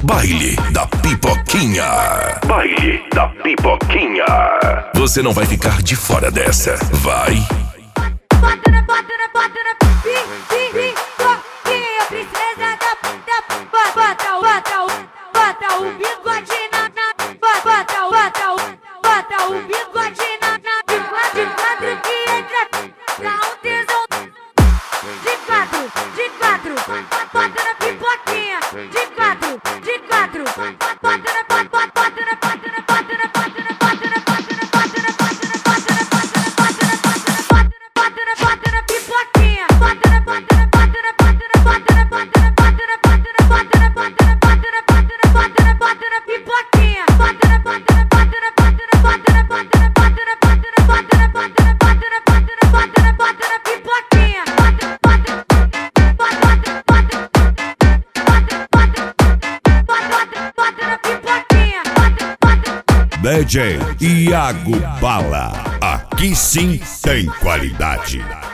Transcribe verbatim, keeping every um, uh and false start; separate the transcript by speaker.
Speaker 1: Baile da Pipoquinha. Baile da Pipoquinha. Você não vai ficar de fora dessa. Vai.
Speaker 2: Bota na, bota na, bota na pi, pi, pipoquinha. Princesa da, da, bota, bota, bota o bigode na, na, bota, bota, bota o bigode na, na, de quatro, de quatro que entra, dá um tesão. De quatro, de quatro, bota na pipoquinha. De quatro, de quatro, bota na, bota, bota na, bota na, bota na, bota na, bota na, bota na, bota na, bota na, bota na, bota na, bota na, bota na pipoquinha. Bota na, bota na, bota na, bota na, bota na, bota na, bota na, bota na, bota na, bota na, bota na, bota na, bota na, bota na pipoquinha. Bota na, bota na, bota na, bota na, bota na, bota na, bota na, bota na, bota na, bota na, bota na, bota na, bota na, bota na pipoquinha.
Speaker 3: D J Iago Bala, aqui sim tem qualidade.